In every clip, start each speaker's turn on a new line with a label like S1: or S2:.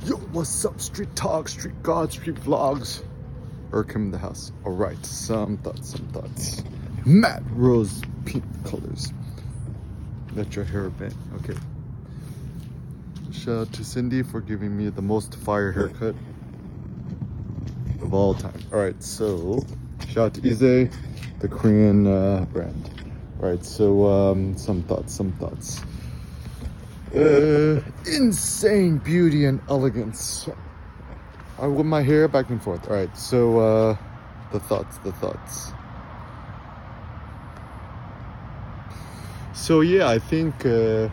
S1: Yo, what's up, street talk, street god, street vlogs? Erkim in the house. All right, some thoughts. Matte rose pink colors. Let your hair bend. Okay. Shout out to Cindy for giving me the most fire haircut of all time. All right, so shout out to Ize, the Korean brand. All right, so some thoughts. Insane beauty and elegance. I whip my hair back and forth. All right, so the thoughts. So yeah, I think the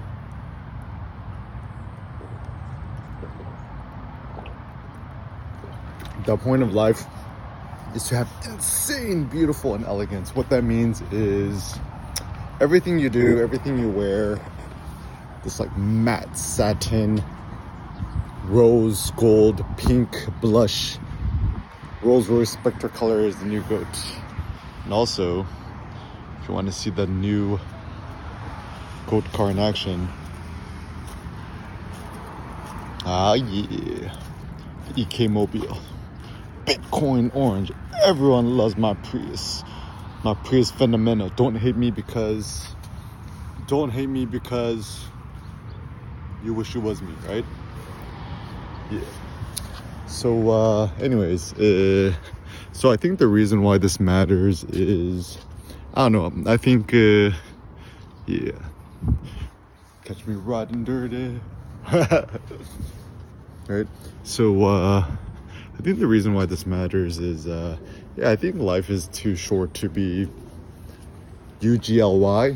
S1: point of life is to have insane beautiful and elegance. What that means is everything you do, everything you wear, this like matte satin, rose gold, pink blush, Rolls Royce Spectre color is the new goat. And also, if you want to see the new goat car in action, yeah, the EK Mobile, Bitcoin orange. Everyone loves my Prius Fundamental. Don't hate me because you wish it was me, right? Yeah. So anyways, so I think the reason why this matters is, I don't know, I think yeah, catch me riding dirty. Right, so I think the reason why this matters is yeah, I think life is too short to be UGLY.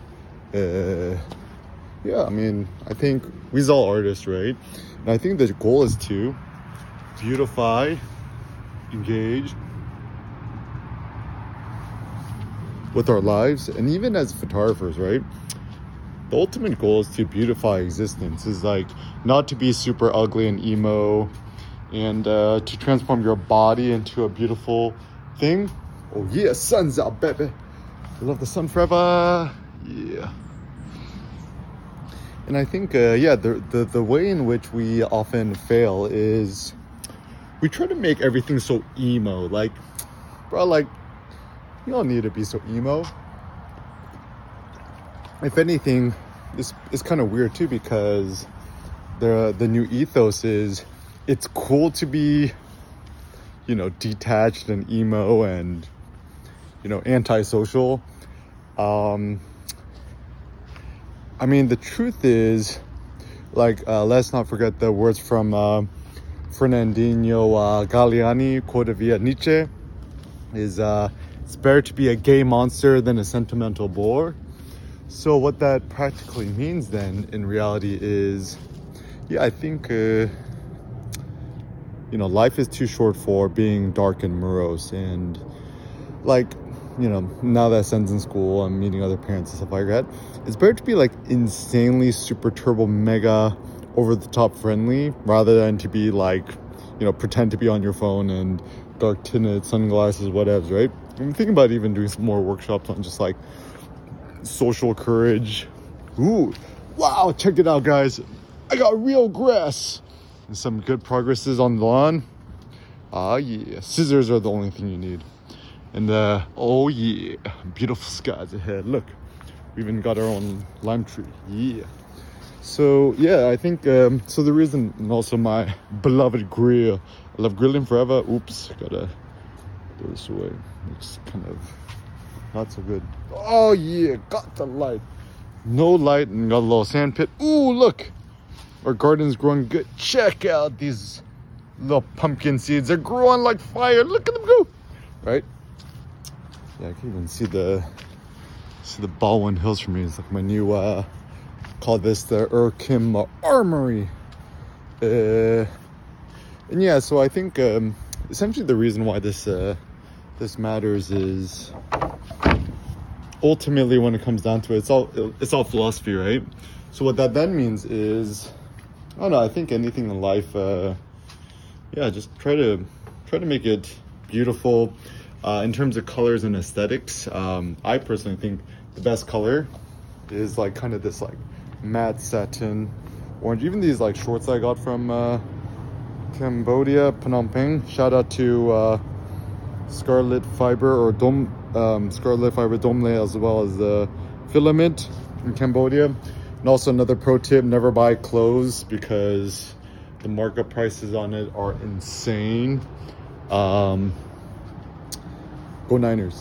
S1: Yeah, I mean, I think we're all artists, right? And I think the goal is to beautify, engage with our lives. And even as photographers, right, the ultimate goal is to beautify existence. Is like not to be super ugly and emo, and to transform your body into a beautiful thing. Oh yeah, sun's out, baby. I love the sun forever. Yeah. And I think, yeah, the way in which we often fail is we try to make everything so emo. Like, bro, like, you don't need to be so emo. If anything, this is kind of weird too, because the new ethos is it's cool to be, you know, detached and emo and, you know, antisocial. I mean, the truth is, like, let's not forget the words from Fernandino Galliani, quoted via Nietzsche, is it's better to be a gay monster than a sentimental bore. So what that practically means then, in reality, is, yeah, I think, you know, life is too short for being dark and morose. And, like, you know, now that Sen's in school, I'm meeting other parents and stuff like that. It's better to be like insanely super turbo mega over the top friendly, rather than to be like, you know, pretend to be on your phone and dark tinted sunglasses, whatevs, right? I'm thinking about even doing some more workshops on just like social courage. Ooh, wow, check it out, guys. I got real grass and some good progresses on the lawn. Yeah, scissors are the only thing you need. And oh yeah, beautiful skies ahead. Look, we even got our own lime tree. Yeah. So yeah, I think so the reason, and also my beloved grill. I love grilling forever. Oops, gotta throw this away. It's kind of not so good. Oh yeah, got the light. No light and got a little sand pit. Ooh, look, our garden's growing good. Check out these little pumpkin seeds. They're growing like fire. Look at them go. Right. Yeah, I can even see the Baldwin Hills from me. It's like my new call this the Erkim Armory. And yeah, so I think essentially the reason why this matters is ultimately, when it comes down to it, it's all philosophy, right? So what that then means is, I don't know, I think anything in life, yeah, just try to make it beautiful. In terms of colors and aesthetics, I personally think the best color is like kind of this like matte satin orange. Even these like shorts I got from Cambodia, Phnom Penh. Shout out to Scarlet Fiber or Scarlet Fiber Domle, as well as the Filament in Cambodia. And also another pro tip, never buy clothes because the markup prices on it are insane. Go Niners.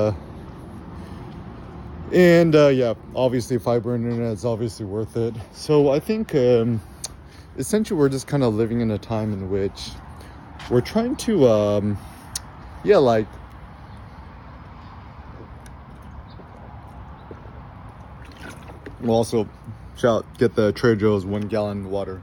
S1: Yeah, obviously fiber internet is obviously worth it. So I think essentially we're just kind of living in a time in which we're trying to yeah, like we'll also get the Trader Joe's 1 gallon water.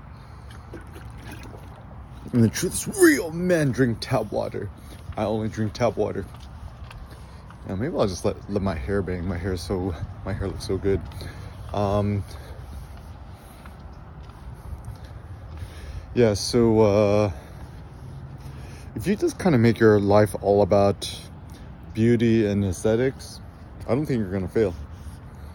S1: And the truth is, real men drink tap water. I only drink tap water. Yeah, maybe I'll just let my hair bang. My hair looks so good. Yeah, so if you just kind of make your life all about beauty and aesthetics, I don't think you're gonna fail.